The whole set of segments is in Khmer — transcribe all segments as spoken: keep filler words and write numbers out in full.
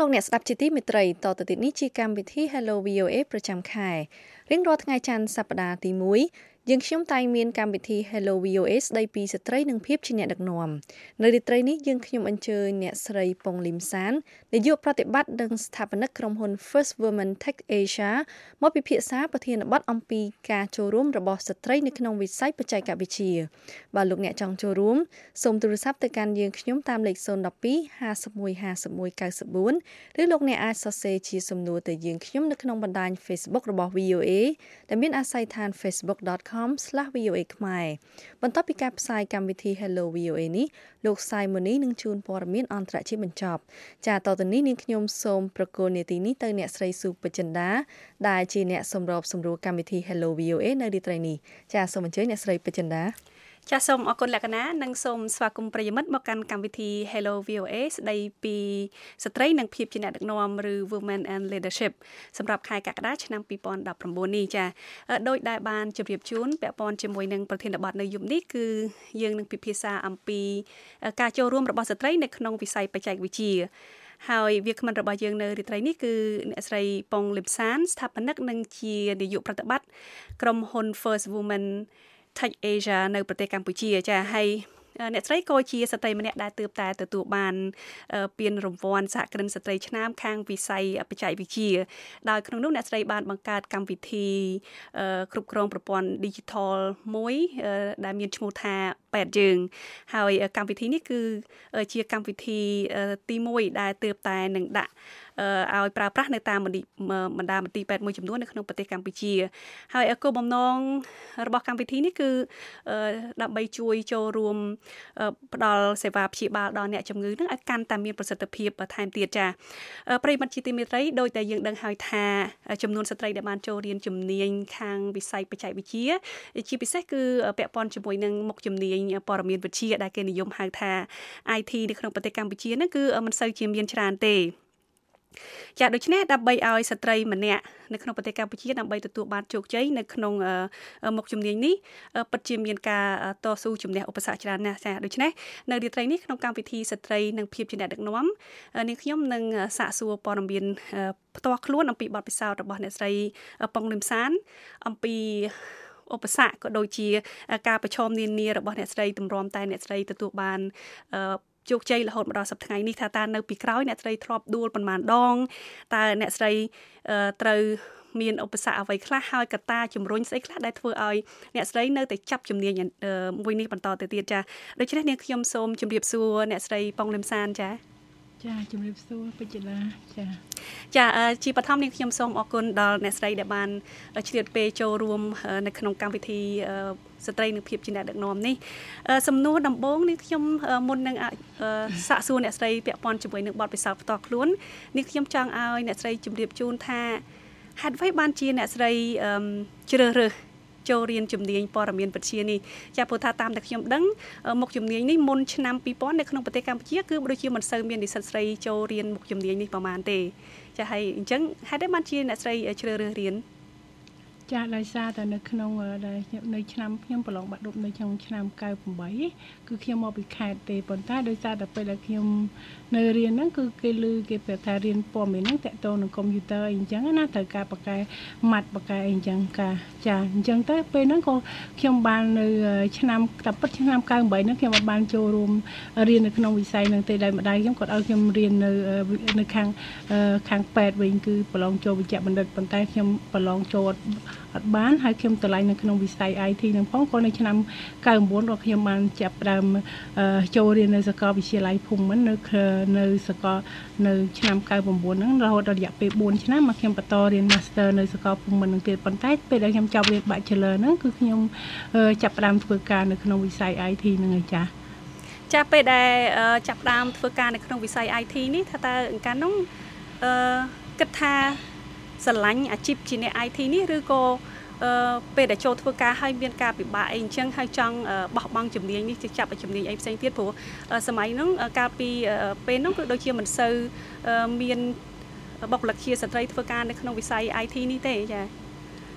លោកអ្នកស្ដាប់ជាទីមេត្រីតទៅទៀតនេះជាកម្មវិធី Hello វី អូ เอ ប្រចាំខែរៀងរាល់ថ្ងៃច័ន្ទសប្តាហ៍ទីមួយយើងខ្ញុំតែងមានកម្មវិធី Hello វី អូ เอ ស្ដីពីស្ត្រីនិងភាពជាអ្នកដឹកនាំនៅរាត្រីនេះយើងខ្ញុំអញ្ជើញអ្នកស្រីប៉ុងលឹមសាននាយកប្រតិបត្តិនិងស្ថាបនិកក្រុមហ៊ុន First Women Tech Asia មកពិភាក្សាប្រធានបទអំពីការចូលរួមរបស់ស្ត្រីនៅក្នុងវិស័យបច្ចេកវិទ្យាបើលោកអ្នកចង់ចូលរួមសូមទូរស័ព្ទទៅកាន់យើងខ្ញុំតាមលេខศูนย์ หนึ่ง สอง ห้า หนึ่ง หนึ่ง ห้า หนึ่ง เก้า สี่ ឬលោកអ្នកអាចសរសេរជាសំណួរទៅយើងខ្ញុំនៅក្នុងបណ្ដាញ Facebook របស់ វី អូ เอ ដែលមានអាស័យដ្ឋាន facebook dot com slash v o a ខ្មែរបន្ទាប់ពីការផ្សាយកម្មវិធី Hello វី អូ เอ នេះលោក Simon នឹងជួនព័ត៌មានអន្តរជាតិបញ្ចប់ចាតទៅនេះនាងខ្ញុំសូមប្រកល់នាទីនេះទៅអ្នកស្រីស៊ូបចិន្តាដែលជាអ្នកសម្របសម្រួលកម្មវិធី Hello វី អូ เอ នៅរាត្រីនេះចាសូមអញ្ជើញអ្នកស្រីបចិន្តាចាសសូមអរគុណលក្ខណៈនិងសូមស្វាគមន៍ប្រិយមិត្តមកកាន់កម្មវិធី Hello វី អូ เอ ស្ដីពីស្ត្រីនិងភាពជាអ្នកដឹកនាំឬ Women and Leadership សម្រាប់ខែកក្កដាឆ្នាំពីរពាន់ដប់ប្រាំបួននេះចាដោយដែលបានជម្រាបជូនពាក់ព័ន្ធជាមួយនឹងប្រធានបទនៅយប់នេះគឺយើងនឹងពិភាក្សាអំពីការចូលរួមរបស់ស្ត្រីនៅក្នុងវិស័យបច្ចេកវិទ្យាហើយវាគ្មិនរបស់យើងនៅរាត្រីនេះគឺអ្នកស្រីប៉ុងលឹមសានស្ថាបនិកនិងជានាយកប្រតិបត្តិក្រុមហ៊ុន First Women Tech Asia នៅប្រទេសកម្ពុជាចាហើយអ្នកស្រីក៏ជាស្ត្រីម្នាក់ដែលទើបតែទទួលបានពានរង្វាន់សហគ្រិនស្ត្រីឆ្នាំខាងវិស័យបច្ចេកវិទ្យាដោយក្នុងនោះអ្នកស្រីបានបង្កើតកម្មវិធីគ្រប់គ្រងប្រព័ន្ធ Digital មួយដែលមានឈ្មោះថាប៉ែតយើងហើយកម្មវិធីនេះគឺជាកម្មវិធីទីមួយដែលទើបតែនឹងដាក់ឲ្យប្រើប្រាស់នៅតាមបណ្ដាមន្ទីរពេទ្យមួយចំនួននៅក្នុងប្រទេសកម្ពុជាហើយគោលបំណងរបស់កម្មវិធីនេះគឺដើម្បីជួយចូលរួមផ្ដល់សេវាព្យាបាលដល់អ្នកជំងឺនឹងឲ្យកាន់តែមានប្រសិទ្ធភាពថែមទៀតចាប្រិយមិត្តជាទីមេត្រីដោយតែយើងដឹងហើយថាចំនួនស្ត្រីដែលបានចូលរៀនជំនាញខាងវិស័យបច្ចេកវិទ្យាជាពិសេសគឺពាក់ព័ន្ធជាមួយនឹងមុខជំនាញព័ត៌មានវិទ្យាដែលគេនិយមហៅថា ไอ ที នៅក្នុងប្រទេសកម្ពុជាហ្នឹងគឺមិនសូវជាមានច្រើនទេចាដូច្នេះដើម្បីឲ្យស្ត្រីម្នាក់នៅក្នុងប្រទេសកម្ពុជាដើម្បីទទួលបានជោគជ័យនៅក្នុងមុខជំនាញនេះពិតជាមានការតស៊ូជំនះឧបសគ្គច្រើនណាស់ចាដូច្នេះនៅរាត្រីនេះក្នុងកម្មវិធីស្ត្រីនិងភាពជាអ្នកដឹកនាំនាងខ្ញុំនឹងសាកសួរព័ត៌មានផ្ទាល់ខ្លួនអំពីបទពិសោធន៍របស់អ្នកស្រីប៉ុងលឹមសានអំពីឧបសគ្គក៏ដូចជាការប្រឈមនានារបស់អ្នកស្រីទម្រាំតែអ្នកស្រីទទួលបានជោគជ័យរហូតមកដល់សប្តាហ៍ថ្ងៃនេះថាតើនៅពីក្រោយអ្នកស្រីធ្លាប់ដួលប៉ុន្មានដងតើអ្នកស្រីត្រូវមានឧបសគ្គអ្វីខ្លះហើយកត្តាជំរុញស្អីខ្លះដែលធ្វើឲ្យអ្នកស្រីនៅតែចាប់ជំនាញមួយនេះបន្តទៅទៀតចាដូច្នេះនាងខ្ញុំសូមជម្រាបសួរអ្នកស្រីប៉ុងលឹមសានចាចាជំរាបសួរពេជ្រចាចាជាបឋមនាងខ្ញុំសូមអរគុណដល់អ្នកស្រីដែលបានឆ្លៀតពេលចូលរួមនៅក្នុងកម្មវិធីស្ត្រីនិងភាពជាអ្នកដឹកនាំនេះសំណួរដំបូងនាងខ្ញុំមុននឹងសាកសួរអ្នកស្រីពាក់ព័ន្ធជាមួយនឹងបទពិសោធន៍ផ្ទាល់ខ្លួននាងខ្ញុំចង់ឲ្យអ្នកស្រីជម្រាបជូនថាហេតុអ្វីបានជាអ្នកស្រីជ្រើសរើសចូលរៀនជំនាញព័ត៌មានវិទ្យានេះចាព្រោះថាតាមតែខ្ញុំដឹងមុខជំនាញនេះមុនឆ្នាំពីរពាន់នៅក្នុងប្រទេសកម្ពុជាគឺដូចជាមិនសូវមាននិស្សិតស្រីចូលរៀនមុខជំនាញនេះប្រហែលទេចាហើយអញ្ចឹងហេតុអីបានជាអ្នកស្រីជ្រើសរើសរៀនចាដោយសារតែនៅក្នុងនៅឆ្នាំខ្ញុំប្រឡងបាក់ឌុបនៅក្នុងឆ្នាំកៅប្រាំបីគឺខ្ញុំមកពីខេត្តទេប៉ុន្តែដោយសារតែពេលដែលខ្ញុំនៅរៀនហ្នឹងគឺគេឮគេប្រាប់ថារៀនព័ត៌មានហ្នឹងតាក់ទងនឹងកុំព្យូទ័រអីអញ្ចឹងណាត្រូវការបកកែម៉ាត់បកកែអីអញ្ចឹងការចាអញ្ចឹងទៅពេលហ្នឹងក៏ខ្ញុំបាននៅឆ្នាំតែពិតឆ្នាំកៅប្រាំបីហ្នឹងខ្ញុំបានចូលរួមរៀននៅក្នុងវិស័យហ្នឹងទេដែលម្ដាយខ្ញុំគាត់ឲ្យខ្ញុំរៀននៅនៅខាងខាងពេទ្យវិញគឺប្រឡងចូលវិជ្ជបណ្ឌិតប៉ុន្តែខ្ញុំប្រឡងចូលអត់បានហើយខ្ញុំឆ្លៃនៅក្នុងវិស័យ ไอ ที នឹងផងក៏នៅឆ្នាំកៅប្រាំបួនក៏ខ្ញុំបានចាប់ផ្ដើមចូលរៀននៅសាកលវិទ្យាល័យភូមិន្ទនៅនៅសាកលនៅឆ្នាំកៅប្រាំបួនហ្នឹងរហូតដល់រយៈពេលបួនឆ្នាំមកខ្ញុំបន្តរៀន Master នៅសាកលភូមិន្ទនឹងទៀតប៉ុន្តែពេលដែលខ្ញុំចប់រៀន Bachelor ហ្នឹងគឺខ្ញុំចាប់ផ្ដើមធ្វើការនៅក្នុងវិស័យ ไอ ที ហ្នឹងឯចាចាពេលដែលចាប់ផ្ដើមធ្វើការនៅក្នុងវិស័យ ไอ ที នេះថាតើកាលនោះអឺគិតថាស្រឡាញ់អាជីពជាអ្នក ไอ ที នេះឬក៏អឺពេលដែលចូលធ្វើការហើយមានការពិបាកអីអញ្ចឹងហើយចង់បោះបង់ជំនាញនេះទៅចាប់ជំនាញអីផ្សេងទៀតព្រោះសម័យហ្នឹងកាលពីពេលហ្នឹងគឺដូចជាមិនសូវមានបុគ្គលិកជាស្ត្រីធ្វើការនៅក្នុងវិស័យ ไอ ที នេះទេចា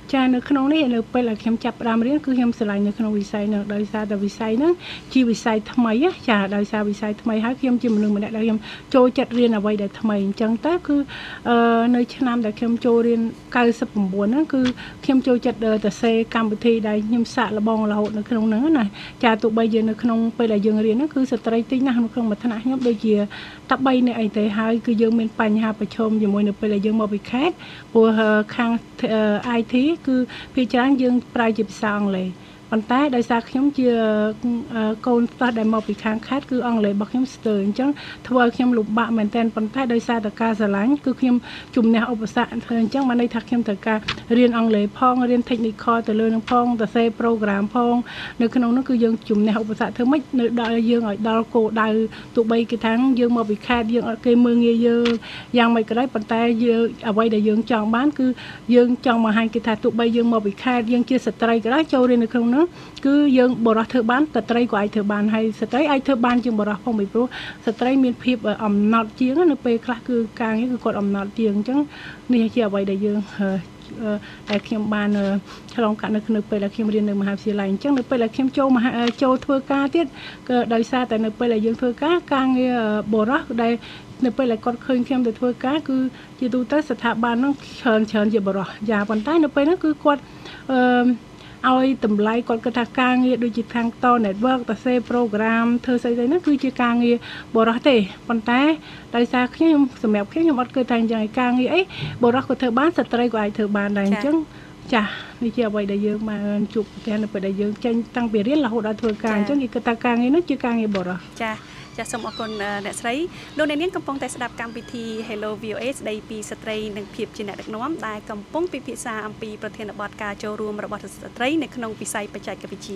ចានៅក្នុងនេះនៅពេលដែលខ្ញុំចាប់ផ្ដើមរៀនគឺខ្ញុំស្រឡាញ់នៅក្នុងវិស័យនោះដោយសារតែវិស័យហ្នឹងជាវិស័យថ្មីចាដោយសារវិស័យថ្មីហើយខ្ញុំជាមនុស្សម្នាក់ដែលខ្ញុំចូលចិត្តរៀនអ្វីដែលថ្មីអញ្ចឹងទៅគឺនៅឆ្នាំដែលខ្ញុំចូលរៀន九十九ហ្នឹងគឺខ្ញុំចូលចិត្តទៅសេកម្មវិធីដែលខ្ញុំសាកល្បងរហូតនៅក្នុងហ្នឹងណាចាទោះបីយើងនៅក្នុងពេលដែលយើងរៀនហ្នឹងគឺស្ត្រីតិចណាស់នៅក្នុងមួយថ្នាក់ខ្ញុំដូចជាតែបីនាក់អីទេហើយគឺយើងមានបញ្ហាប្រឈមជាមួយនៅពេលដែលយើងមកពីខេត្តព្រោះខាង ไอ ที គឺភាគច្រើនយើងប្រើជាភាសាអង់គ្លេសប៉ុន្តែដោយសារខ្ញុំជាកូនប្រុសដែលមកពីខាងខេត្តគឺអង់គ្លេសរបស់ខ្ញុំស្ទើរអញ្ចឹងធ្វើឲ្យខ្ញុំលំបាកមែនទែនប៉ុន្តែដោយសារតែការស្រឡាញ់គឺខ្ញុំជំនះឧបសគ្គធ្វើអញ្ចឹងបានន័យថាខ្ញុំត្រូវការរៀនអង់គ្លេសផងរៀន technical ទៅលើនឹងផងទៅសេ program ផងនៅក្នុងនោះគឺយើងជំនះឧបសគ្គធ្វើម៉េចនៅដល់យើងឲ្យដល់គោលដៅទោះបីគេថាយើងមកពីខេត្តយើងអត់គេមើលងាយយើងយ៉ាងម៉េចក៏ដោយប៉ុន្តែយើងអ្វីដែលយើងចង់បានគឺយើងចង់បង្ហាញគេថាទោះបីយើងមកពីខេត្តយើងជាស្ត្រីក៏ដោយចូលរៀននៅក្នុងគឺយើងបរិសុទ្ធធ្វើបានស្ត្រីក៏អាចធ្វើបានហើយស្ត្រីអាចធ្វើបានជាងបរិសុទ្ធផងពីព្រោះស្ត្រីមានភាពអំណត់ជាងនៅពេលខ្លះគឺការងារគឺគាត់អំណត់ជាងអញ្ចឹងនេះជាអ្វីដែលយើងដែលខ្ញុំបានឆ្លងកាត់នៅក្នុងពេលដែលខ្ញុំរៀននៅមហាវិទ្យាល័យអញ្ចឹងនៅពេលដែលខ្ញុំចូលមហាចូលធ្វើការទៀតក៏ដោយសារតែនៅពេលដែលយើងធ្វើការការងារបរិសុទ្ធដែលនៅពេលដែលគាត់ឃើញខ្ញុំទៅធ្វើការគឺជាទូទៅស្ថាប័នហ្នឹងច្រើនច្រើនជាបរិសុទ្ធយ៉ាប៉ុន្តែនៅពេលហ្នឹងគឺគាត់អឺឲ្យតម្លៃគាត់គិតថាការងារដូចជាខាងត network តសេ program ធ្វើស្អីទៅហ្នឹងគឺជាការងារបរិសុទ្ធទេប៉ុន្តែដោយសារខ្ញុំសម្រាប់ខ្ញុំខ្ញុំអត់គិតថាអញ្ចឹងឯការងារអីបរិសុទ្ធក៏ធ្វើបានស្ត្រីក៏អាចធ្វើបានដែរអញ្ចឹងចានេះជាអ្វីដែលយើងបានជួបប្រទះនៅពេលដែលយើងចេញតាំងពីរៀនរហូតដល់ធ្វើការអញ្ចឹងគេគិតថាការងារនោះជាការងារបរិសុទ្ធចាចាសូមអរគុណអ្នកស្រីលោកអ្នកនាងកំពុងតែស្ដាប់កម្មវិធី Hello វី អូ เอ ស្ដីពីស្ត្រីនិងភាពជាអ្នកដឹកនាំដែលកំពុងពិភាក្សាអំពីប្រធានបទការចូលរួមរបស់ស្ត្រីនៅក្នុងវិស័យបច្ចេកវិទ្យា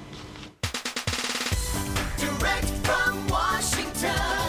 Direct from Washington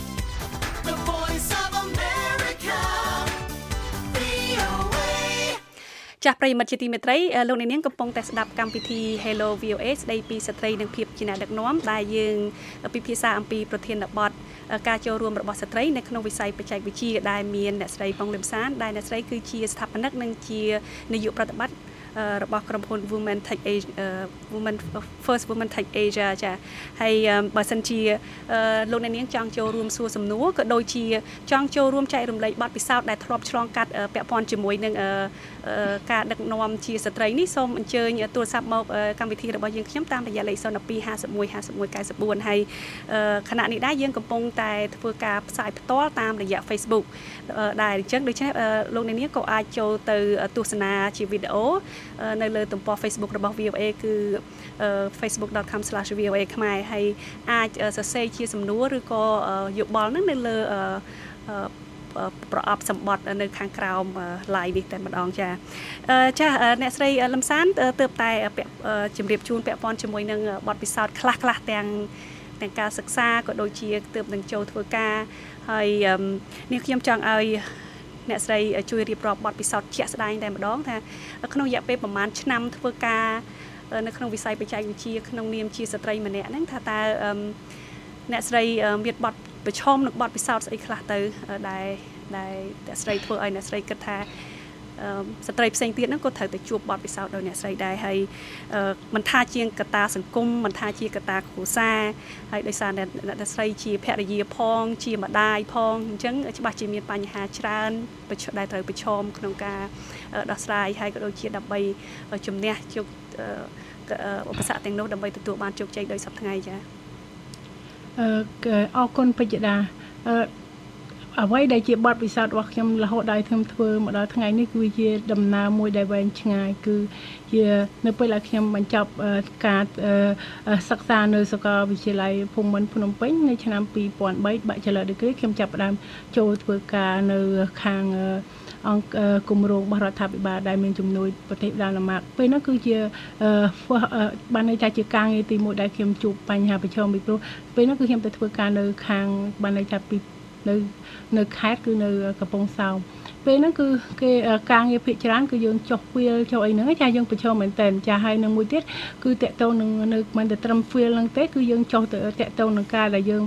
The Voice of America វី អូ เอ ចាស់ប្រិយមិត្តជាទីមេត្រីលោកអ្នកនាងកំពុងតែស្ដាប់កម្មវិធី Hello វី អូ เอ ស្ដីពីស្ត្រីនិងភាពជាអ្នកដឹកនាំដែលយើងពិភាក្សាអំពីប្រធានបទការចូលរួមរបស់ស្ត្រីនៅក្នុងវិស័យបច្ចេកវិទ្យាដែលមានអ្នកស្រីប៉ុងលឹមសានដែលអ្នកស្រីគឺជាស្ថាបនិកនិងជានាយកប្រតិបត្តិរបស់ក្រុមហ៊ុន Women Tech Asia Women First Women Tech Asia ចាហើយបើសិនជាលោកអ្នកនាងចង់ចូលរួមសួរសំណួរក៏ដូចជាចង់ចូលរួមចែករំលែកបទពិសោធន៍ដែលធ្លាប់ឆ្លងកាត់ពាក់ព័ន្ធជាមួយនឹងការដឹកនាំជាស្ត្រីនេះសូមអញ្ជើញទូរស័ព្ទមកកម្មវិធីរបស់យើងខ្ញុំតាមរយៈលេខ ศูนย์ หนึ่ง ห้า ห้า หนึ่ง ห้า หนึ่ง เก้า สี่ ហើយខណៈនេះដែរយើងកំពុងតែធ្វើការផ្សាយផ្ទាល់តាមរយៈ Facebook ដែលអញ្ចឹងដូច្នេះលោកអ្នកនាងក៏អាចចូលទៅទស្សនាជាវីដេអូនៅលើទំព័រ Facebook របស់ វី អូ เอ គឺ facebook dot com slash v o a ខ្មែរហើយអាចសរសេរជាសំណួរឬក៏យោបល់ហ្នឹងនៅលើប្រអប់សម្បត្តិនៅខាងក្រោម live នេះតែម្ដងចាចាអ្នកស្រីលឹមសានទើបតែជម្រាបជូនពាក់ព័ន្ធជាមួយនឹងបទពិសោធន៍ខ្លះខ្លះទាំងទាំងការសិក្សាក៏ដូចជាទើបនឹងចូលធ្វើការហើយនេះខ្ញុំចង់ឲ្យអ្នកស្រីជួយរៀបរាប់បទពិសោធន៍ជាក់ស្ដែងតែម្ដងថាក្នុងរយៈពេលប្រហែលឆ្នាំធ្វើការនៅក្នុងវិស័យបច្ចេកវិទ្យាក្នុងនាមជាស្ត្រីម្នាក់ហ្នឹងថាតើអ្នកស្រីមានបទប្រឈមនឹងបទពិសោធន៍ស្អីខ្លះទៅដែលដែលអ្នកស្រីធ្វើឲ្យអ្នកស្រីគិតថាស្ត្រីផ្សេងទៀតហ្នឹងក៏ត្រូវតែជួបបទពិសោធន៍ដោយអ្នកស្រីដែរហើយមិនថាជាកត្តាសង្គមមិនថាជាកត្តាគ្រួសារហើយដោយសារអ្នកស្រីជាភរិយាផងជាម្ដាយផងអញ្ចឹងច្បាស់ជាមានបញ្ហាច្រើនដែលត្រូវប្រឈមក្នុងការដោះស្រាយហើយក៏ដូចជាដើម្បីជំនះជោគឧបសគ្គទាំងនោះដើម្បីទទួលបានជោគជ័យដោយសពថ្ងៃចា៎អឺអរគុណពេជ្រដាអឺអ្វីដែលជាបទពិសោធន៍របស់ខ្ញុំរហូតដល់ខ្ញុំធ្វើមកដល់ថ្ងៃនេះគឺជាដំណើរមួយដែលវែងឆ្ងាយគឺជានៅពេលដែលខ្ញុំបញ្ចប់ការសិក្សានៅសាកលវិទ្យាល័យភូមិន្ទភ្នំពេញនៅឆ្នាំពីរពាន់បី Bachelor Degree ខ្ញុំចាប់ផ្ដើមចូលធ្វើការនៅខាងអង្គគម្រោងរបស់រដ្ឋាភិបាលដែលមានជំនួយប្រទេសដាណឺម៉ាកពេលនោះគឺជាបានន័យថាជាការងារទីមួយដែលខ្ញុំជួបបញ្ហាប្រឈមពីព្រោះពេលនោះគឺខ្ញុំទៅធ្វើការនៅខាងបានន័យថាពីនៅនៅខេត្តគឺនៅកំពង់សោមពេលហ្នឹងគឺគេការងារភាគច្រើនគឺយើងចុះ field ចុះអីហ្នឹងចាយើងប្រឈមមែនតើចាហើយនឹងមួយទៀតគឺតាក់ទងនឹងនៅមិនតែត្រឹម field ហ្នឹងទេគឺយើងចុះទៅតាក់ទងនឹងការដែលយើងធ្វើ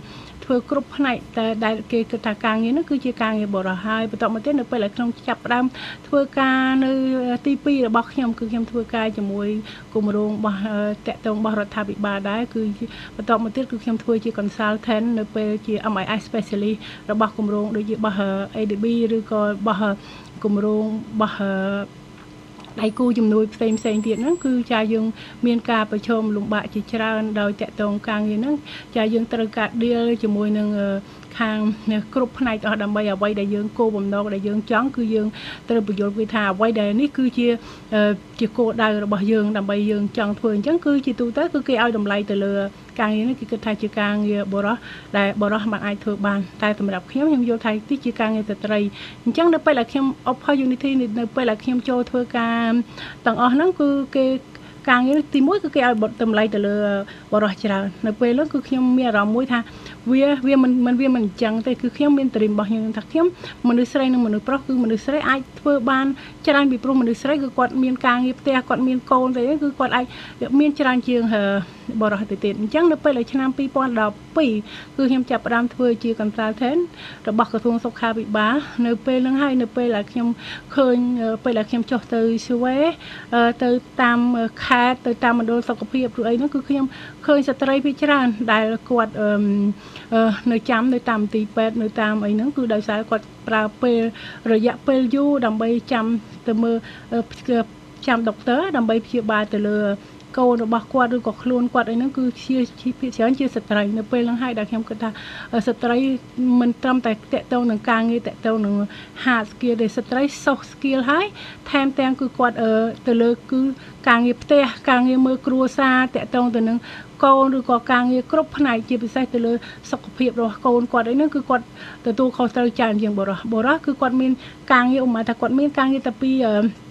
ធ្វើគ្រប់ផ្នែកតែដែលគេគិតថាការងារហ្នឹងគឺជាការងារបរិសុទ្ធហើយបន្តមកទៀតនៅពេលដែលខ្ញុំចាប់ផ្ដើមធ្វើការនៅទីពីររបស់ខ្ញុំគឺខ្ញុំធ្វើការជាមួយគម្រោងរបស់តាក់ទងរបស់រដ្ឋាភិបាលដែរគឺបន្តមកទៀតគឺខ្ញុំធ្វើជា consultant នៅពេលជា M I S specialist របស់គម្រោងដូចជារបស់ A D B ឬក៏របស់គម្រោងរបស់ដៃគូជំនួយផ្សេងផ្សេងទៀតហ្នឹងគឺចាយើងមានការប្រឈមលំបាកជាច្រើនដោយតាក់ទងការងារហ្នឹងចាយើងត្រូវការ deal ជាមួយនឹងខាងគ្រប់ផ្នែកអស់ដើម្បីអ្វីដែលយើងគោលបំណងដែលយើងចង់គឺយើងត្រូវបញ្យល់គេថាអ្វីដែលនេះគឺជាជាគោលដៅរបស់យើងដើម្បីយើងចង់ធ្វើអញ្ចឹងគឺជាទូទៅគឺគេឲ្យតម្លៃទៅលើការងារនេះគេគិតថាជាការងារបរិសុទ្ធដែលបរិសុទ្ធមិនអាចធ្វើបានតែសម្រាប់ខ្ញុំខ្ញុំយល់ថានេះជាការងារស្ត្រីអញ្ចឹងនៅពេលដែលខ្ញុំ opportunity នៅពេលដែលខ្ញុំចូលធ្វើការទាំងអស់ហ្នឹងគឺគេការងារទីមួយគឺគេឲ្យតម្លៃទៅលើបរិសុទ្ធច្រើននៅពេលនោះគឺខ្ញុំមានអារម្មណ៍មួយថាវាវាមិនមិនវាមិនអញ្ចឹងទេគឺខ្ញុំមានdreamរបស់ខ្ញុំថាខ្ញុំមនុស្សស្រីនិងមនុស្សប្រុសគឺមនុស្សស្រីអាចធ្វើបានច្រើនពីព្រោះមនុស្សស្រីគឺគាត់មានការងារផ្ទះគាត់មានកូនទៅគឺគាត់អាចមានច្រើនជាងបរិសុទ្ធទៅទៀតអញ្ចឹងនៅពេលឆ្នាំពីរពាន់ដប់ពីរគឺខ្ញុំចាប់ផ្ដើមធ្វើជា consultant របស់ក្រសួងសុខាភិបាលនៅពេលហ្នឹងហើយនៅពេលដែលខ្ញុំឃើញពេលដែលខ្ញុំចុះទៅ survey ទៅតាមខេត្តទៅតាមមណ្ឌលសុខភាពឬអីហ្នឹងគឺខ្ញុំឃើញស្ត្រីភាគច្រើនដែលគាត់នៅចាំនៅតាមទីពេទ្យនៅតាមអីហ្នឹងគឺដោយសារគាត់ប្រើពេលរយៈពេលយូរដើម្បីចាំទៅមើលចាំដុកទ័រដើម្បីព្យាបាលទៅលើកូនរបស់គាត់ឬក៏ខ្លួនគាត់អីហ្នឹងគឺជាភាគច្រើនជាស្ត្រីនៅពេលហ្នឹងហើយដែលខ្ញុំគិតថាស្ត្រីមិនត្រឹមតែតកតងនឹងការងារតកតងនឹង hard skill ទេស្ត្រី soft skill ហើយថែមទាំងគឺគាត់ទៅលើគឺការងារផ្ទះការងារមើលគ្រួសារតកតងទៅនឹងកូនឬក៏ការងារគ្រប់ផ្នែកជាពិសេសទៅលើសុខភាពរបស់កូនគាត់អីហ្នឹងគឺគាត់ទទួលខុសត្រូវច្រើនជាងបុរសបុរសគឺគាត់មានការងារឧបមាថាគាត់មានការងារតែពី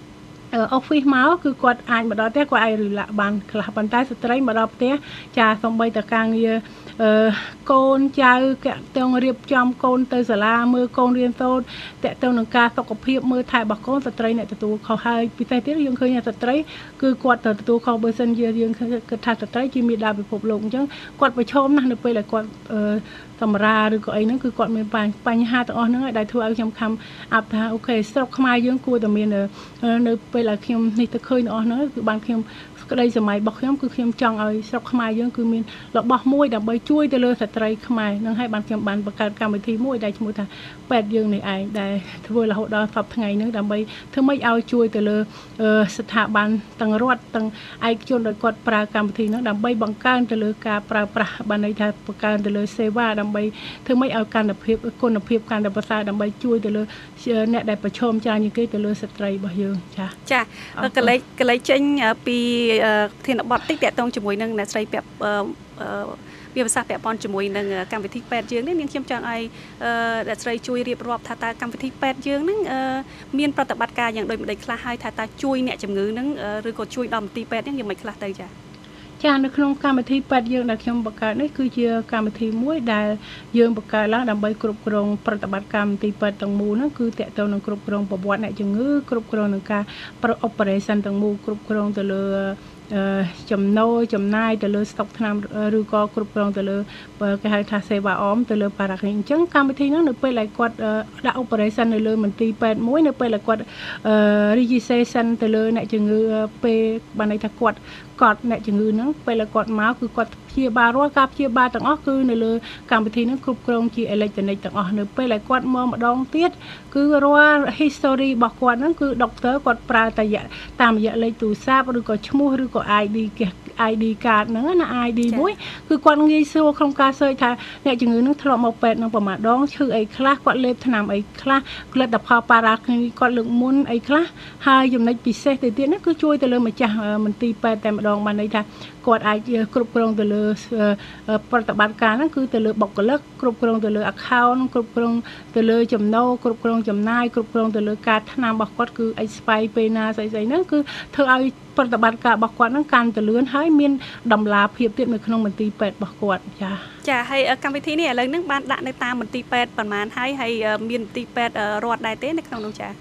office មកគឺគាត់អាចមកដល់ផ្ទះគាត់អាច relax បានខ្លះប៉ុន្តែស្ត្រីមកដល់ផ្ទះចាសំបីតការងារអឺកូនចៅតាក់ទងរៀបចំកូនទៅសាលាមើលកូនរៀនសូត្រតាក់ទងនឹងការសុខភាពមើលថែរបស់កូនស្ត្រីអ្នកទទួលខុសហើយពិសេសទៀតយើងឃើញថាស្ត្រីគឺគាត់ទៅទទួលខុសបើសិនជាយើងគិតថាស្ត្រីជាមាតាពិភពលោកអញ្ចឹងគាត់ប្រឈមណាស់នៅពេលដែលគាត់អឺសម្រាឬក៏អីហ្នឹងគឺគាត់មានបញ្ហាទាំងអស់ហ្នឹងហើយដែលធ្វើឲ្យខ្ញុំខំអាប់ថាអូខេស្រុកខ្មែរយើងគួរតែមាននៅពេលដែលខ្ញុំនេះទៅឃើញទាំងអស់ហ្នឹងគឺបានខ្ញុំក្តីសម័យរបស់ខ្ញុំគឺខ្ញុំចង់ឲ្យស្រុកខ្មែរយើងគឺមានរបស់មួយដើម្បីជួយទៅលើស្ត្រីខ្មែរនឹងហើយបានខ្ញុំបានបង្កើតកម្មវិធីមួយដែលឈ្មោះថាពេទ្យយើងនេះឯងដែលធ្វើរហូតដល់សប្តាហ៍ថ្ងៃហ្នឹងដើម្បីធ្វើម៉េចឲ្យជួយទៅលើស្ថាប័នទាំងរដ្ឋទាំងឯកជនដោយគាត់ប្រើកម្មវិធីហ្នឹងដើម្បីបង្កើនទៅលើការប្រើប្រាស់បានន័យថាបង្កើនទៅលើសេវាដើម្បីធ្វើម៉េចឲ្យគុណភាពគុណភាពកាន់តែប្រសើរដើម្បីជួយទៅលើអ្នកដែលប្រឈមច្រើនជាងគេទៅលើស្ត្រីរបស់យើងចាចាកលេចកលេចចេញពីធានបទតិចតាក់ទងជាមួយនឹងអ្នកស្រីពាក់វាភាសាពាក់ព័ន្ធជាមួយនឹងកម្មវិធីពេទ្យយើងនេះនាងខ្ញុំចង់ឲ្យអ្នកស្រីជួយរៀបរាប់ថាតើកម្មវិធីពេទ្យយើងហ្នឹងមានប្រតិបត្តិការយ៉ាងដូចម្តេចខ្លះហើយថាតើជួយអ្នកជំងឺហ្នឹងឬក៏ជួយដល់មន្ទីរពេទ្យហ្នឹងយ៉ាងម៉េចខ្លះទៅចាចានៅក្នុងកម្មវិធីពេទ្យយើងដែលខ្ញុំបង្កើតនេះគឺជាកម្មវិធីមួយដែលយើងបង្កើតឡើងដើម្បីគ្រប់គ្រងប្រតិបត្តិកម្មវិធីពេទ្យទាំងមូលហ្នឹងគឺតកតទៅនឹងគ្រប់គ្រងប្រវត្តិអ្នកជំងឺគ្រប់គ្រងនឹងការ operation ទាំងមូលគ្រប់គ្រងទៅលើចំណូលចំណាយទៅលើស្តុកថ្នាំឬក៏គ្រប់គ្រងទៅលើគេហៅថាសេវាអមទៅលើប៉ារ៉ាគ្លីនិកអញ្ចឹងកម្មវិធីហ្នឹងនៅពេលដែលគាត់ដាក់ operation នៅលើមន្ទីរពេទ្យមួយនៅពេលដែលគាត់ registration ទៅលើអ្នកជំងឺពេលបានន័យថាគាត់គាត់អ្នកជំងឺហ្នឹងពេលដែលគាត់មកគឺគាត់ព្យាបាលរាល់ការព្យាបាលទាំងអស់គឺនៅលើកម្មវិធីហ្នឹងគ្រប់គ្រងជាអេឡិចត្រូនិកទាំងអស់នៅពេលដែលគាត់មកម្ដងទៀតគឺរាល់ history របស់គាត់ហ្នឹងគឺ doctor គាត់ប្រើតែតាមរយៈលេខទូរស័ព្ទឬក៏ឈ្មោះឬក៏ I D I D card ហ្នឹងណា I D មួយគឺគាត់ងាយស្រួលក្នុងការ search ថាអ្នកជំងឺហ្នឹងធ្លាប់មកពេទ្យហ្នឹងប្រមាណដងឈឺអីខ្លះគាត់លេបថ្នាំអីខ្លះផលិតផលប៉ារ៉ាគ្លីនិកគាត់លើកមុនអីខ្លះហើយចំណុចពិសេសទៅទៀតហ្នឹងគឺជួយទៅលើម្ចាស់មន្ទីរពេទ្យតែម្ដងបានន័យថាគាត់អាចគ្រប់គ្រងទៅលើប្រតិបត្តិការហ្នឹងគឺទៅលើបុគ្គលិកគ្រប់គ្រងទៅលើ account គ្រប់គ្រងទៅលើចំណូលគ្រប់គ្រងចំណាយគ្រប់គ្រងទៅលើការថ្នាំរបស់គាត់គឺ expire ពេលណាស្អីៗហ្នឹងគឺធ្វើឲ្យប្រតិបត្តិការរបស់គាត់ហ្នឹងកាន់តែលឿនហើយមានតម្លាភាពទៀតនៅក្នុងមន្ទីរពេទ្យរបស់គាត់ចាចាហើយកម្មវិធីនេះឥឡូវហ្នឹងបានដាក់នៅតាមមន្ទីរពេទ្យប៉ុន្មានហើយហើយមានមន្ទីរពេទ្យរដ្ឋដែរទេនៅក្នុងនោះចា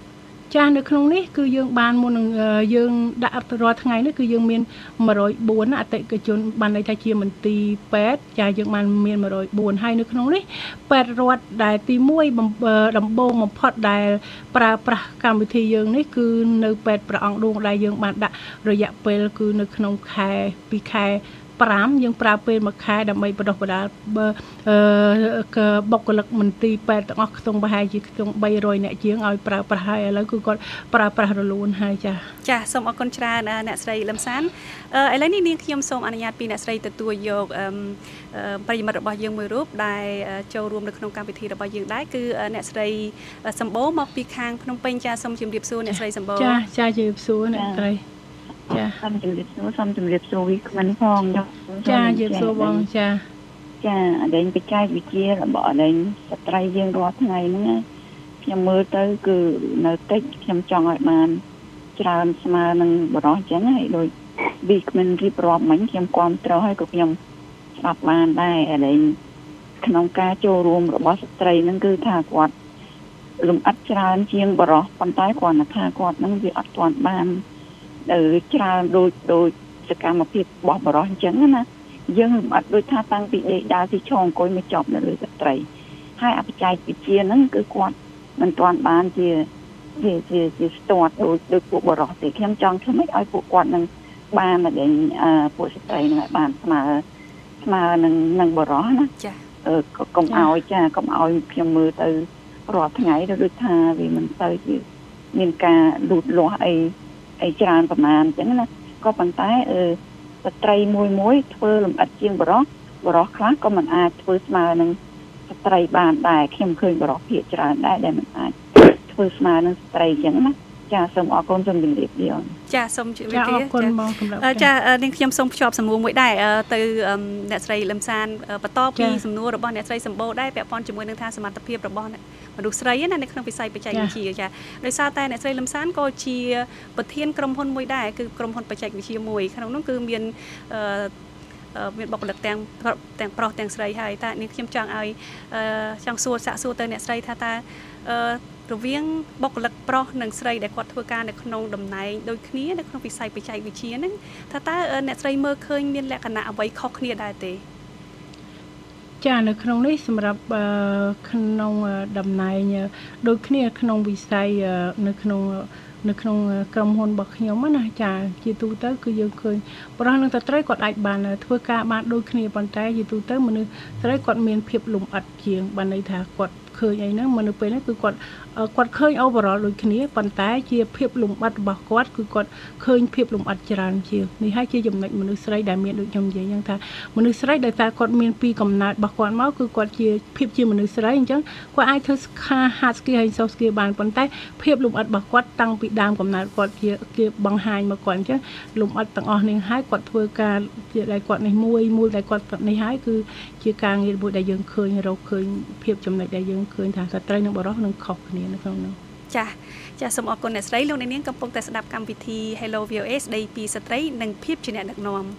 ចាស់នៅក្នុងនេះគឺយើងបានមុននឹងយើងដាក់រាល់ថ្ងៃនេះគឺយើងមានone oh fourអតិថិជនបានន័យថាជាមន្ទីរពេទ្យចាយើងបានមានone oh fourហើយនៅក្នុងនេះពេទ្យរដ្ឋដែលទីoneដំបូងបំផុតដែលប្រើប្រាស់កម្មវិធីយើងនេះគឺនៅពេទ្យព្រះអង្គឌួងដែលយើងបានដាក់រយៈពេលគឺនៅក្នុងខែពីខែfiveយើងប្រើពេលមួយខែដើម្បីបដិបដាលអឺបុគ្គលិកមន្ទីរពេទ្យទាំងអស់ក្នុងប្រហែលជាក្នុងthree hundredនាក់ជាងឲ្យប្រើប្រាស់ហើយឥឡូវគឺគាត់ប្រើប្រាស់រលូនហើយចាចាសូមអរគុណច្រើនអ្នកស្រីលឹមសានឥឡូវនេះនាងខ្ញុំសូមអនុញ្ញាតពីអ្នកស្រីទទួលយកប្រិយមិត្តរបស់យើងមួយរូបដែលចូលរួមនៅក្នុងកម្មវិធីរបស់យើងដែរគឺអ្នកស្រីសម្បូរមកពីខាងភ្នំពេញចាសូមជម្រាបសួរអ្នកស្រីសម្បូរចាចាជម្រាបសួរអ្នកស្រីចាសូមជម្រាបសួរសូមជម្រាបសួរវិក្កាមផងចាជម្រាបសួរបងចាចាអដែងបច្ចេកវិទ្យារបស់អដែងស្ត្រីយើងរាល់ថ្ងៃហ្នឹងខ្ញុំមើលទៅគឺនៅតិចខ្ញុំចង់ឲ្យបានច្រើនស្មើនឹងបរិសុទ្ធអញ្ចឹងហើយដោយវិក្កាមរៀបរាប់មិញខ្ញុំគ្រប់គ្រងហើយក៏ខ្ញុំស្ដាប់បានដែរអដែងក្នុងការចូលរួមរបស់ស្ត្រីហ្នឹងគឺថាគាត់លំអិតច្រើនជាងបរិសុទ្ធប៉ុន្តែគាត់ថាគាត់ហ្នឹងវាអត់ទាន់បានច្រើនដូចដូចសកម្មភាពរបស់បរិសុទ្ធអញ្ចឹងណាយើងមិនអត់ដូចថាតាំងពីដេកដើរទីឈរអង្គុយមកចប់នៅលើស្ត្រីហើយអបច្ចេកវិទ្យាហ្នឹងគឺគាត់មិនទាន់បានជាជាជាជាស្ទាត់ដូចដូចពួកបរិសុទ្ធទេខ្ញុំចង់ធ្វើម៉េចឲ្យពួកគាត់នឹងបានតែពួកស្ត្រីនឹងឲ្យបានស្មើស្មើនឹងនឹងបរិសុទ្ធណាចាអឺកុំឲ្យចាកុំឲ្យខ្ញុំមើលទៅរាល់ថ្ងៃទៅដូចថាវាមិនទៅជាមានការលូតលាស់អីអីច្រើនប្រមាណអញ្ចឹងណាក៏ប៉ុន្តែអឺស្ត្រីមួយមួយធ្វើលំអិតជាងបរិសុទ្ធបរិសុទ្ធខ្លះក៏មិនអាចធ្វើស្មើនឹងស្ត្រីបានដែរខ្ញុំឃើញបរិសុទ្ធភាគច្រើនដែរដែលមិនអាចធ្វើស្មើនឹងស្ត្រីអញ្ចឹងណាចាសូមអរគុណសូមជម្រាបលាចាសូមជម្រាបលាអរគុណបងសម្រាប់ចានាងខ្ញុំសូមភ្ជាប់សំណួរមួយដែរទៅអ្នកស្រីលឹមសានបន្តពីសំណួររបស់អ្នកស្រីសម្បូរដែរពាក់ព័ន្ធជាមួយនឹងថាសមត្ថភាពរបស់មនុស្សស្រីណានៅក្នុងវិស័យបច្ចេកវិទ្យាចាដោយសារតែអ្នកស្រីលឹមសានក៏ជាប្រធានក្រុមហ៊ុនមួយដែរគឺក្រុមហ៊ុនបច្ចេកវិទ្យាមួយក្នុងនោះគឺមានមានបុគ្គលិកទាំងទាំងប្រុសទាំងស្រីហើយតែនាងខ្ញុំចង់ឲ្យចង់សួរសាកសួរទៅអ្នកស្រីថាតើរវាងបុគ្គលិកប្រុសនិងស្រីដែលគាត់ធ្វើការនៅក្នុងតំណែងដូចគ្នានៅក្នុងវិស័យបច្ចេកវិទ្យាហ្នឹងថាតើអ្នកស្រីមើលឃើញមានលក្ខណៈអ្វីខុសគ្នាដែរទេចានៅក្នុងនេះសម្រាប់ក្នុងតំណែងដូចគ្នាក្នុងវិស័យនៅក្នុងនៅក្នុងក្រុមហ៊ុនរបស់ខ្ញុំណាចាជាទូទៅគឺយើងឃើញប្រុសនិងស្ត្រីគាត់អាចបានធ្វើការបានដូចគ្នាប៉ុន្តែជាទូទៅមនុស្សស្រីគាត់មានភាពលំអិតជាងបានន័យថាគាត់ឃើញអីហ្នឹងមកនៅពេលហ្នឹងគឺគាត់គាត់ឃើញ overall ដូចគ្នាប៉ុន្តែជាភាពលំអិតរបស់គាត់គឺគាត់ឃើញភាពលំអិតច្រើនជាងនេះហើយជាចំណុចមនុស្សស្រីដែលមានដូចខ្ញុំនិយាយហ្នឹងថាមនុស្សស្រីដែលតែគាត់មានពីកំណើតរបស់គាត់មកគឺគាត់ជាភាពជាមនុស្សស្រីអញ្ចឹងគាត់អាចធ្វើ hard skill ហើយ soft skill បានប៉ុន្តែភាពលំអិតរបស់គាត់តាំងពីដើមកំណើតគាត់ជាគេបង្ហាញមកគាត់អញ្ចឹងលំអិតទាំងអស់នេះហើយគាត់ធ្វើការជាដែលគាត់នេះមួយមូលដែលគាត់នេះហើយគឺជាការងារមួយដែលយើងឃើញរកឃើញភាពចំណុចដែលយើងឃើញថាស្ត្រីនិងបុរសនឹងខុសគ្នានៅក្នុងនោះចាចាសូមអរគុណអ្នកស្រីលោកអ្នកនាងកំពុងតែស្ដាប់កម្មវិធី Hello វី អូ អេ ស្ដីពីស្ត្រីនិងភាពជាអ្នកដឹកនាំ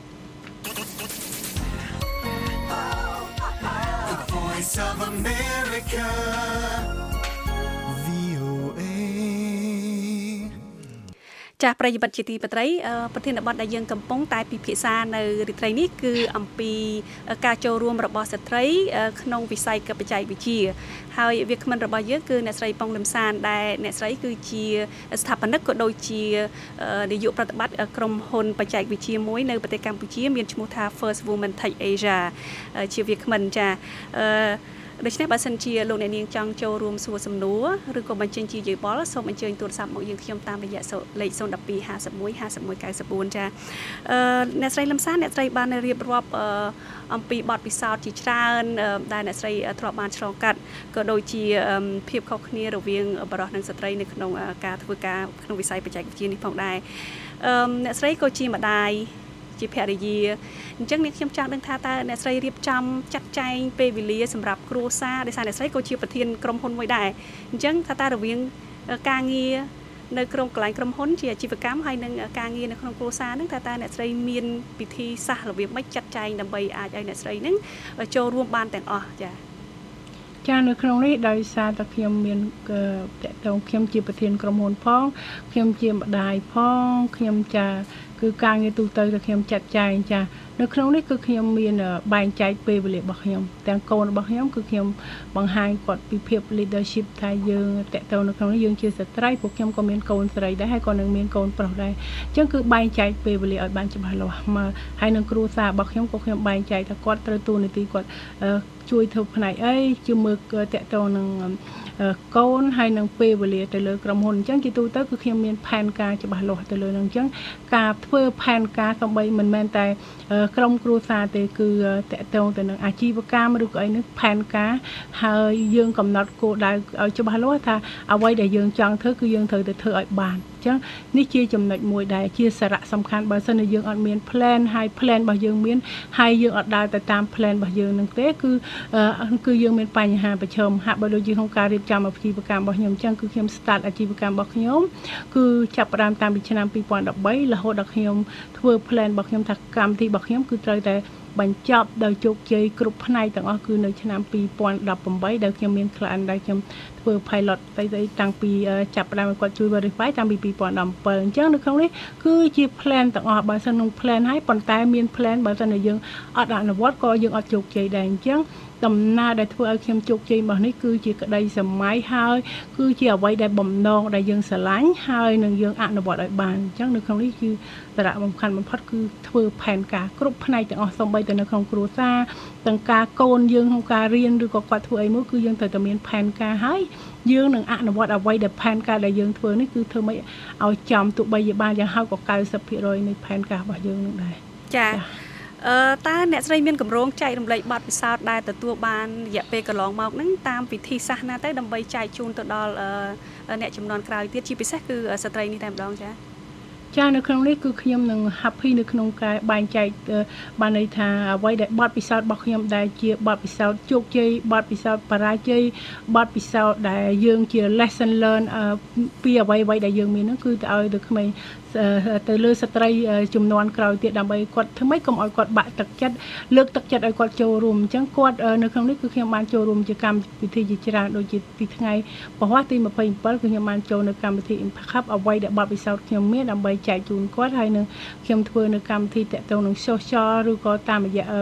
The Voice of America វី អូ អេ ចាប្រិយមិត្តជាទីមេត្រីប្រធានបទដែលយើងកំពុងតែពិភាក្សានៅរាត្រីនេះគឺអំពីការចូលរួមរបស់ស្ត្រីក្នុងវិស័យបច្ចេកវិទ្យាហើយវាគ្មិនរបស់យើងគឺអ្នកស្រីប៉ុងលឹមសានដែលអ្នកស្រីគឺជាស្ថាបនិកក៏ដូចជានាយកប្រតិបត្តិក្រុមហ៊ុនបច្ចេកវិទ្យាមួយនៅប្រទេសកម្ពុជាមានឈ្មោះថា First Woman Tech Asia ជាវាគ្មិនចាអឺដូច្នេះបើសិនជាលោកអ្នកនាងចង់ចូលរួមសួរសំណួរឬក៏បញ្ចេញជាយោបល់សូមអញ្ជើញទូរស័ព្ទមកយើងខ្ញុំតាមរយៈលេខzero one two five one five one nine nineចាអឺអ្នកស្រីលឹមសានអ្នកស្រីបានរៀបរាប់អំពីបទពិសោធន៍ជាច្រើនដែលអ្នកស្រីធ្លាប់បានឆ្លងកាត់ក៏ដូចជាភាពខុសគ្នារវាងបុរសនិងស្ត្រីនៅក្នុងការធ្វើការក្នុងវិស័យបច្ចេកវិទ្យានេះផងដែរអឺអ្នកស្រីក៏ជាម្ដាយជាភរិយាអញ្ចឹងអ្នកខ្ញុំចង់ដឹងថាតើអ្នកស្រីរៀបចំចាត់ចែងពេលវេលាសម្រាប់គ្រួសារដោយសារអ្នកស្រីក៏ជាប្រធានក្រុមហ៊ុនមួយដែរអញ្ចឹងថាតើរវាងការងារនៅក្នុងកន្លែងក្រុមហ៊ុនជាអាជីវកម្មហើយនិងការងារនៅក្នុងគ្រួសារហ្នឹងថាតើអ្នកស្រីមានពិធីសាស្ត្ររបៀបម៉េចចាត់ចែងដើម្បីអាចឲ្យអ្នកស្រីហ្នឹងចូលរួមបានទាំងអស់ចាចានៅក្នុងនេះដោយសារតែខ្ញុំមានតកតងខ្ញុំជាប្រធានក្រុមហ៊ុនផងខ្ញុំជាម្ដាយផងខ្ញុំចាគឺការងារទូទៅដែលខ្ញុំចាត់ចែងចានៅក្នុងនេះគឺខ្ញុំមានបែងចែកពេលវេលារបស់ខ្ញុំទាំងកូនរបស់ខ្ញុំគឺខ្ញុំបង្ហាញគាត់ពីភាព leadership ថាយើងតកតងនៅក្នុងនេះយើងជាស្ត្រីពួកខ្ញុំក៏មានកូនស្រីដែរហើយក៏នឹងមានកូនប្រុសដែរអញ្ចឹងគឺបែងចែកពេលវេលាឲ្យបានច្បាស់លាស់មកហើយនឹងគ្រួសាររបស់ខ្ញុំក៏ខ្ញុំបែងចែកថាគាត់ត្រូវតួនាទីគាត់ជួយធ្វើផ្នែកអីជាមើលតកតងនឹងកូនហើយនឹងពេលវេលាទៅលើក្រុមហ៊ុនអញ្ចឹងជាទូទៅគឺខ្ញុំមានផែនការច្បាស់លាស់ទៅលើនឹងអញ្ចឹងការធ្វើផែនការសំបីមិនមែនតែក្រុមគ្រួសារទេគឺតកតងទៅនឹងអាជីវកម្មឬក៏អីនេះផែនការហើយយើងកំណត់គោលដៅឲ្យច្បាស់លាស់ថាអ្វីដែលយើងចង់ធ្វើគឺយើងត្រូវទៅធ្វើឲ្យបានអញ្ចឹងនេះជាចំណុចមួយដែលជាសារៈសំខាន់បើសិនជាយើងអត់មាន plan ហើយ plan របស់យើងមានហើយយើងអត់ដើរទៅតាម plan របស់យើងនឹងទេគឺគឺយើងមានបញ្ហាប្រឈមហាក់បីដូចជាក្នុងការរៀបចំអាជីវកម្មរបស់ខ្ញុំអញ្ចឹងគឺខ្ញុំ start អាជីវកម្មរបស់ខ្ញុំគឺចាប់ផ្ដើមតាំងពីឆ្នាំពីរពាន់ដប់បីរហូតដល់ខ្ញុំធ្វើ plan របស់ខ្ញុំថាកម្មវិធីរបស់ខ្ញុំគឺត្រូវតែបញ្ចប់ដោយជោគជ័យគ្រប់ផ្នែកទាំងអស់គឺនៅឆ្នាំពីរពាន់ដប់ប្រាំបីដែលខ្ញុំមាន client ដែលខ្ញុំធ្វើ pilot ស្អីៗតាំងពីចាប់ផ្ដើមគាត់ជួយ verify តាំងពីពីរពាន់ដប់bảyអញ្ចឹងនៅក្នុងនេះគឺជា plan ទាំងអស់បើសិននឹង plan ហើយប៉ុន្តែមាន plan បើសិនជាយើងអត់អនុវត្តក៏យើងអត់ជោគជ័យដែរអញ្ចឹងដំណើរដែលធ្វើឲ្យខ្ញុំជោគជ័យរបស់នេះគឺជាក្តីសម័យហើយគឺជាអ្វីដែលបំណងដែលយើងស្រឡាញ់ហើយនឹងយើងអនុវត្តឲ្យបានអញ្ចឹងនៅក្នុងនេះគឺសារៈសំខាន់បំផុតគឺធ្វើផែនការគ្រប់ផ្នែកទាំងអស់សូម្បីតែនៅក្នុងគ្រួសារទាំងការកូនយើងក្នុងការរៀនឬក៏គាត់ធ្វើអីមួយគឺយើងត្រូវតែមានផែនការហើយយើងនឹងអនុវត្តអ្វីដែលផែនការដែលយើងធ្វើនេះគឺធ្វើម៉េចឲ្យចំទោះបីជាបានយ៉ាងហោចក៏九十ភាគរយនៃផែនការរបស់យើងនឹងដែរចាអឺតើអ្នកស្រីមានកម្រងចែករំលែកបទពិសោធន៍ដែលទទួលបានរយៈពេលកន្លងមកហ្នឹងតាមវិធីសាស្ត្រណាទៅដើម្បីចែកជូនទៅដល់អ្នកចំនួនក្រោយទៀតជាពិសេសគឺស្ត្រីនេះតែម្ដងចាចានៅក្នុងនេះគឺខ្ញុំនឹង happy នៅក្នុងការបែងចែកបានន័យថាអ្វីដែលបទពិសោធន៍របស់ខ្ញុំដែលជាបទពិសោធន៍ជោគជ័យបទពិសោធន៍បរាជ័យបទពិសោធន៍ដែលយើងជា lesson learn ពីអ្វីអ្វីដែលយើងមានហ្នឹងគឺទៅឲ្យទៅក្មេងទៅលើស្ត្រីចំនួនក្រោយទៀតដើម្បីគាត់ធ្វើម៉េចកុំឲ្យគាត់បាក់ទឹកចិត្តលើកទឹកចិត្តឲ្យគាត់ចូលរួមអញ្ចឹងគាត់នៅក្នុងនេះគឺខ្ញុំបានចូលរួមជាកម្មវិធីជាច្រើនដូចជាពីថ្ងៃប្រហ័សទីยี่สิบเจ็ดគឺខ្ញុំបានចូលនៅកម្មវិធី Impact Hub អ្វីដែលបទពិសោធន៍ខ្ញុំមានដើម្បីចែកជូនគាត់ហើយនឹងខ្ញុំធ្វើនៅកម្មវិធីតាក់ទងនឹង social ឬក៏តាមរយៈអឺ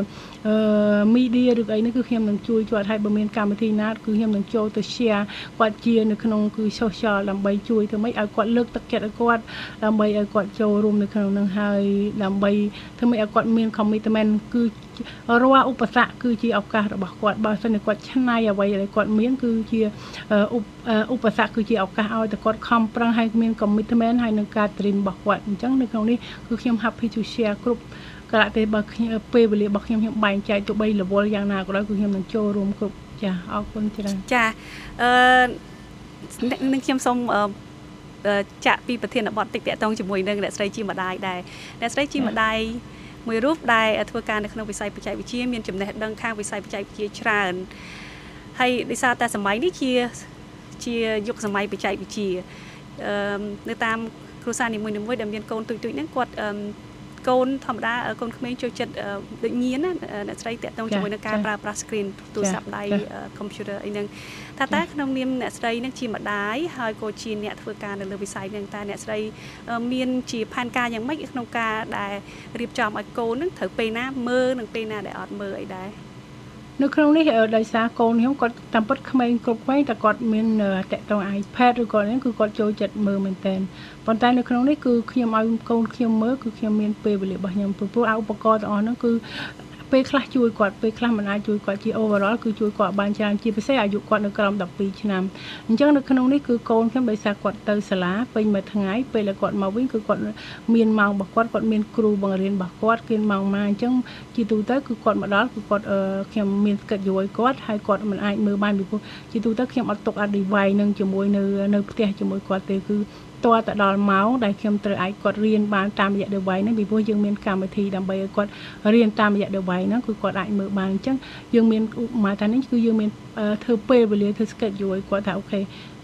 media ឬអីនេះគឺខ្ញុំនឹងជួយគាត់ហើយបើមានកម្មវិធីណាគឺខ្ញុំនឹងចូលទៅ share គាត់ជានៅក្នុងគឺ social ដើម្បីជួយធ្វើម៉េចឲ្យគាត់លើកទឹកចិត្តឲ្យគាត់ដើម្បីឲ្យគាត់ចូលរួមនៅក្នុងនឹងហើយដើម្បីធ្វើម៉េចឲ្យគាត់មាន commitment គឺរាល់ឧបសគ្គគឺជាឱកាសរបស់គាត់បើសិនជាគាត់ឆ្នៃអ្វីដែលគាត់មានគឺជាឧបសគ្គគឺជាឱកាសឲ្យតែគាត់ខំប្រឹងហើយមាន commitment ហើយនឹងការ dream របស់គាត់អញ្ចឹងនៅក្នុងនេះគឺខ្ញុំ happy to share គ្រប់កាលៈទេសបើពេលវេលារបស់ខ្ញុំខ្ញុំបែងចែកទៅបី level យ៉ាងណាក៏ដោយគឺខ្ញុំនឹងចូលរួមគ្រប់ចាអរគុណច្រើនចាអឺនឹងខ្ញុំសូមចាក់ពីប្រធានបទតិចតាក់ទងជាមួយនឹងអ្នកស្រីជាម្ដាយដែរអ្នកស្រីជាម្ដាយមួយរូបដែលធ្វើការនៅក្នុងវិស័យបច្ចេកវិទ្យាមានចំណេះដឹងខាងវិស័យបច្ចេកវិទ្យាច្រើនហើយដោយសារតែសម័យនេះជាជាយុគសម័យបច្ចេកវិទ្យាអឺនៅតាមគ្រួសារនីមួយៗដែលមានកូនទូចៗហ្នឹងគាត់កូនធម្មតាកូនក្មេងចូលចិត្តដូចញៀនណាអ្នកស្រីតាក់ទងជាមួយនឹងការប្រើប្រាស់ screen ទូរស័ព្ទដៃ computer អីហ្នឹងថាតើក្នុងនាមអ្នកស្រីនឹងជាម្ដាយហើយក៏ជាអ្នកធ្វើការនៅលើវិស័យហ្នឹងតើអ្នកស្រីមានជាផែនការយ៉ាងម៉េចក្នុងការដែលរៀបចំឲ្យកូនហ្នឹងត្រូវពេលណាមើលនិងពេលណាដែលអត់មើលអីដែរនៅក្នុងនេះដោយសារកូនខ្ញុំគាត់តាមពិតក្មេងគ្រប់ក្មេងតែគាត់មានតាក់ទង iPad ឬក៏ហ្នឹងគឺគាត់ចូលចិត្តមើលមែនតើប៉ុន្តែនៅក្នុងនេះគឺខ្ញុំឲ្យកូនខ្ញុំមើលគឺខ្ញុំមានពេលវេលារបស់ខ្ញុំព្រោះឧបករណ៍ទាំងអស់ហ្នឹងគឺពេលខ្លះជួយគាត់ពេលខ្លះមិនអាចជួយគាត់ជា overall គឺជួយគាត់បានច្រើនជាពិសេសអាយុគាត់នៅក្រោម12ឆ្នាំអញ្ចឹងនៅក្នុងនេះគឺកូនខ្ញុំដោយសារគាត់ទៅសាលាពេញមួយថ្ងៃពេលដែលគាត់មកវិញគឺគាត់មានម៉ោងរបស់គាត់គាត់មានគ្រូបង្រៀនរបស់គាត់គេម៉ោងម៉ាអញ្ចឹងជាទូទៅគឺគាត់មកដល់គឺគាត់ខ្ញុំមានស្កិតយួយគាត់ហើយគាត់មិនអាចមើលបានពីព្រោះជាទូទៅខ្ញុំអត់ទុកអា device នឹងជាមួយនៅនៅផ្ទះជាមួយគាត់ទេគឺតើទៅដល់ម៉ោងដែលខ្ញុំត្រូវឲ្យគាត់រៀនបានតាមរយៈ device ហ្នឹងពីព្រោះយើងមានកម្មវិធីដើម្បីឲ្យគាត់រៀនតាមរយៈ device ហ្នឹងគឺគាត់អាចមើលបានអញ្ចឹងយើងមានឧបមាថានេះគឺយើងមានធ្វើពេលវេលាធ្វើ schedule គាត់ថាអូខេ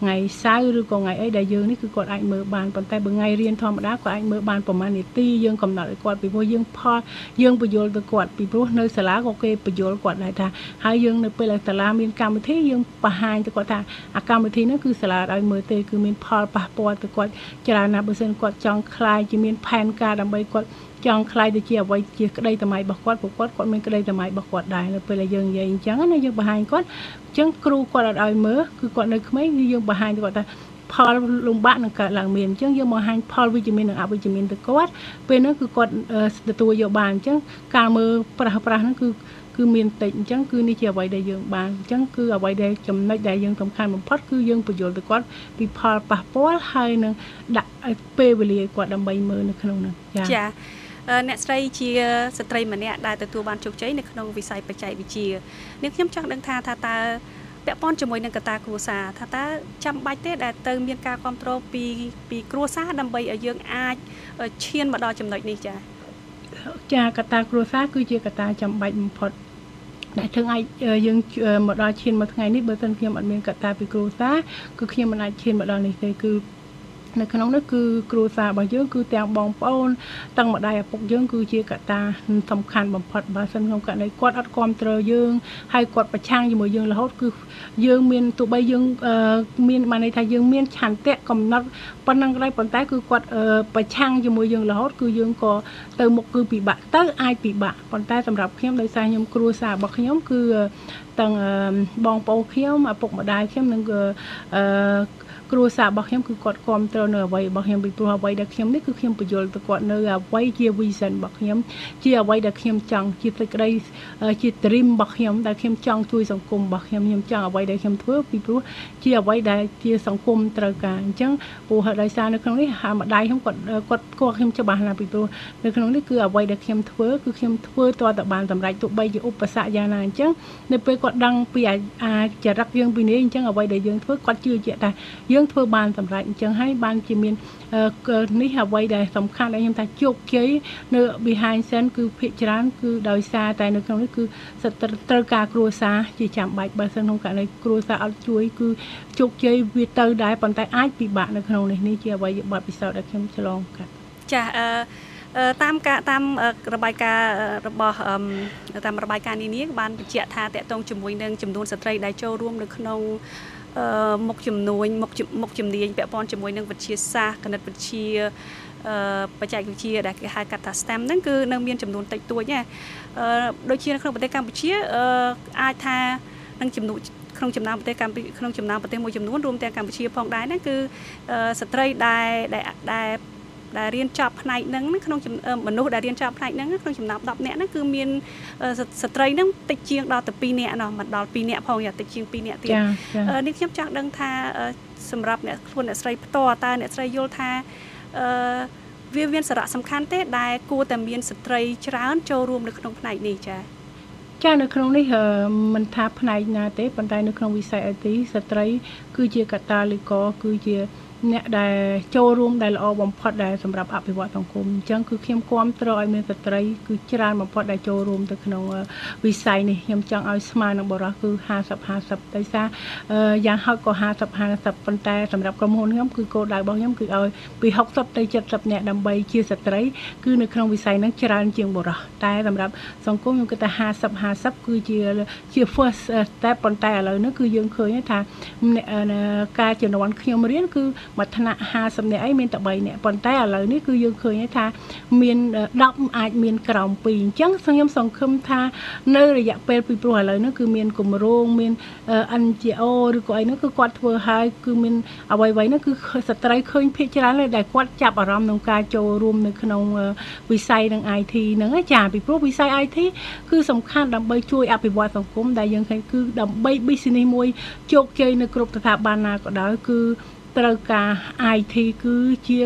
ngày sau ឬក៏ថ្ងៃអីដែលយើងនេះគឺគាត់អាចមើលបានប៉ុន្តែបើថ្ងៃរៀនធម្មតាគាត់អាចមើលបានប្រហែលនាទីយើងកំណត់ឲ្យគាត់ពីព្រោះយើងផលយើងបញ្យល់ទៅគាត់ពីព្រោះនៅសាលាក៏គេបញ្យល់គាត់ដែរថាហើយយើងនៅពេលដែលសាលាមានកម្មវិធីយើងបង្ហាញទៅគាត់ថាអាកម្មវិធីហ្នឹងគឺសាលាឲ្យមើលទេគឺមានផលប៉ះពាល់ទៅគាត់ច្រើនណាស់បើសិនគាត់ចង់ខ្លាយជាមានផែនការដើម្បីគាត់ចង់ខ្លាយទៅជាអ្វីជាក្តីតម្លៃរបស់គាត់ព្រោះគាត់គាត់មានក្តីតម្លៃរបស់គាត់ដែរនៅពេលដែលយើងនិយាយអញ្ចឹងណាយើងបង្ហាញគាត់អញ្ចឹងគ្រូគាត់អត់ឲ្យមើលគឺគាត់នៅក្មេងគឺយើងបង្ហាញទៅគាត់ថាផលលំបាកនឹងកើតឡើងមានអញ្ចឹងយើងបង្ហាញផលវិជ្ជមាននិងអវិជ្ជមានទៅគាត់ពេលហ្នឹងគឺគាត់ទទួលយកបានអញ្ចឹងការមើលប្រាស់ប្រាស់ហ្នឹងគឺគឺមានតិចអញ្ចឹងគឺនេះជាអ្វីដែលយើងបានអញ្ចឹងគឺអ្វីដែលចំណុចដែលយើងសំខាន់បំផុតគឺយើងបញ្យល់ទៅគាត់ពីផលប៉ះពាល់ហើយនឹងដាក់ពេលវេលាគាត់ដើម្បីមើលនៅក្នុងហ្នឹងចា៎ចាអ្នកស្រីជាស្ត្រីម្នាក់ដែលទទួលបានជោគជ័យនៅក្នុងវិស័យបច្ចេកវិទ្យានេះខ្ញុំចង់ដឹងថាថាតើពាក់ព័ន្ធជាមួយនឹងកត្តាគ្រួសារថាតើចាំបាច់ទេដែលទៅមានការគ្រប់គ្រងពីពីគ្រួសារដើម្បីឲ្យយើងអាចឈានមកដល់ចំណុចនេះចា៎ចាកត្តាគ្រួសារគឺជាកត្តាចាំបាច់បំផុតដែលធ្វើឲ្យយើងមកដល់ឈានមកថ្ងៃនេះបើមិនខ្ញុំអត់មានកត្តាពីគ្រួសារគឺខ្ញុំមិនអាចឈានមកដល់នេះទេគឺនៅក្នុងនោះគឺគ្រួសាររបស់យើងគឺទាំងបងប្អូនទាំងម្ដាយឪពុកយើងគឺជាកត្តាសំខាន់បំផុតបើមិនក្នុងករណីគាត់អត់គ្រប់គ្រងយើងហើយគាត់ប្រឆាំងជាមួយយើងរហូតគឺយើងមានទោះបីយើងមានបានន័យថាយើងមានឆន្ទៈកំណត់ប៉ុណ្ណឹងក៏ដោយប៉ុន្តែគឺគាត់ប្រឆាំងជាមួយយើងរហូតគឺយើងក៏ទៅមុខគឺពិបាកទៅអាចពិបាកប៉ុន្តែសម្រាប់ខ្ញុំដោយសារខ្ញុំគ្រួសាររបស់ខ្ញុំគឺទាំងបងប្អូនខ្ញុំឪពុកម្ដាយខ្ញុំនិងអឺគ្រួសាររបស់ខ្ញុំគឺគាត់គ្រប់គ្រងនៅអ្វីរបស់ខ្ញុំពីព្រោះអ្វីដែលខ្ញុំនេះគឺខ្ញុំបញ្យល់ទៅគាត់នៅអ្វីជា vision របស់ខ្ញុំជាអ្វីដែលខ្ញុំចង់ជាសេចក្តីជា dream របស់ខ្ញុំដែលខ្ញុំចង់ជួយសង្គមរបស់ខ្ញុំខ្ញុំចង់អ្វីដែលខ្ញុំធ្វើពីព្រោះជាអ្វីដែលជាសង្គមត្រូវការអញ្ចឹងព្រោះដោយសារនៅក្នុងនេះម្ដាយខ្ញុំគាត់គាត់គាត់ខ្ញុំច្បាស់ណាស់ពីព្រោះនៅក្នុងនេះគឺអ្វីដែលខ្ញុំធ្វើគឺខ្ញុំធ្វើតតែបានសម្រេចទោះបីជាឧបសគ្គយ៉ាងណាអញ្ចឹងនៅពេលគាត់ដឹងពីអាចរិតយើងពីនេះអញ្ចឹងអ្វីដែលយើងធ្វើគាត់ជឿជាក់ថាយើងធ្វើបានសម្រេចអញ្ចឹងហើយបានជាមាននេះអ្វីដែលសំខាន់ដែលខ្ញុំថាជោគជ័យនៅ behind scene គឺភាគច្រើនគឺដោយសារតែនៅក្នុងនេះគឺត្រូវការគ្រួសារជាចាំបាច់បើសិនក្នុងករណីគ្រួសារអត់ជួយគឺជោគជ័យវាទៅដែរប៉ុន្តែអាចពិបាកនៅក្នុងនេះនេះជាអ្វីបទពិសោធន៍ដែលខ្ញុំឆ្លងកាត់ចាអឺតាមការតាមរបាយការណ៍របស់តាមរបាយការណ៍នានាបានបញ្ជាក់ថាតកតងជាមួយនឹងចំនួនស្ត្រីដែលចូលរួមនៅក្នុងមុខចំនួនមុខមុខជំនាញពាក់ព័ន្ធជាមួយនឹងវិទ្យាសាស្ត្រគណិតវិទ្យាបច្ចេកវិទ្យាដែលគេហៅកាត់ថា STEM ហ្នឹងគឺនៅមានចំនួនតិចតួចណាដូចជានៅក្នុងប្រទេសកម្ពុជាអាចថានឹងចំនួនក្នុងចំណោមប្រទេសកម្ពុជាក្នុងចំណោមប្រទេសមួយចំនួនរួមទាំងកម្ពុជាផងដែរហ្នឹងគឺស្ត្រីដែលដែលដែលរៀនចប់ផ្នែកហ្នឹងក្នុងមនុស្សដែលរៀនចប់ផ្នែកហ្នឹងក្នុងចំណោមដប់នាក់ហ្នឹងគឺមានស្ត្រីហ្នឹងតិចជាងដល់ទៅពីរនាក់ណោះមិនដល់ពីរនាក់ផងយ៉ាតិចជាងពីរនាក់ទៀតនេះខ្ញុំចង់ដឹងថាសម្រាប់អ្នកខ្លួនអ្នកស្រីផ្ទាល់តើអ្នកស្រីយល់ថាអឺវាមានសារៈសំខាន់ទេដែលគួរតែមានស្ត្រីច្រើនចូលរួមនៅក្នុងផ្នែកនេះចា៎ចានៅក្នុងនេះមិនថាផ្នែកណាទេប៉ុន្តែនៅក្នុងវិស័យ អាយ ទី ស្ត្រីគឺជាកត្តាលីករគឺជាអ្នកដែលចូលរួមដែលល្អបំផុតដែលសម្រាប់អភិវឌ្ឍសង្គមអញ្ចឹងគឺខ្ញុំគាំទ្រឲ្យមានស្ត្រីគឺច្រើនបំផុតដែលចូលរួមទៅក្នុងវិស័យនេះខ្ញុំចង់ឲ្យស្មើនឹងបុរសគឺห้าสิบ ห้าสิบដោយសារយ៉ាងហោចក៏ห้าสิบ ห้าสิบប៉ុន្តែសម្រាប់ក្រុមហ៊ុនខ្ញុំគឺគោលដៅរបស់ខ្ញុំគឺឲ្យពីหกสิบទៅเจ็ดสิบនាក់ដើម្បីជាស្ត្រីគឺនៅក្នុងវិស័យហ្នឹងច្រើនជាងបុរសតែសម្រាប់សង្គមខ្ញុំគិតថាห้าสิบ ห้าสิบគឺជាជា first step ប៉ុន្តែឥឡូវនេះគឺយើងឃើញថាការជំនាន់ខ្ញុំរៀនគឺមកថ្នាក់ห้าสิบនាក់អីមានតែបីនាក់ប៉ុន្តែឥឡូវនេះគឺយើងឃើញថាមានដប់អាចមានក្រោមពីរអញ្ចឹងខ្ញុំសង្ឃឹមថានៅរយៈពេលពីព្រោះឥឡូវនេះគឺមានគម្រោងមាន เอ็น จี អូ ឬក៏អីនោះគឺគាត់ធ្វើឲ្យគឺមានអ្វីៗនោះគឺស្ត្រីឃើញភាគច្រើនដែលគាត់ចាប់អារម្មណ៍ក្នុងការចូលរួមនៅក្នុងវិស័យនឹង អាយ ที ហ្នឹងចាពីព្រោះវិស័យ អាយ ที គឺសំខាន់ដើម្បីជួយអភិវឌ្ឍសង្គមដែលយើងឃើញគឺដើម្បី business មួយជោគជ័យនៅគ្រប់ស្ថាប័នណាក៏ដោយគឺត្រូវការ អាយ ที គឺជា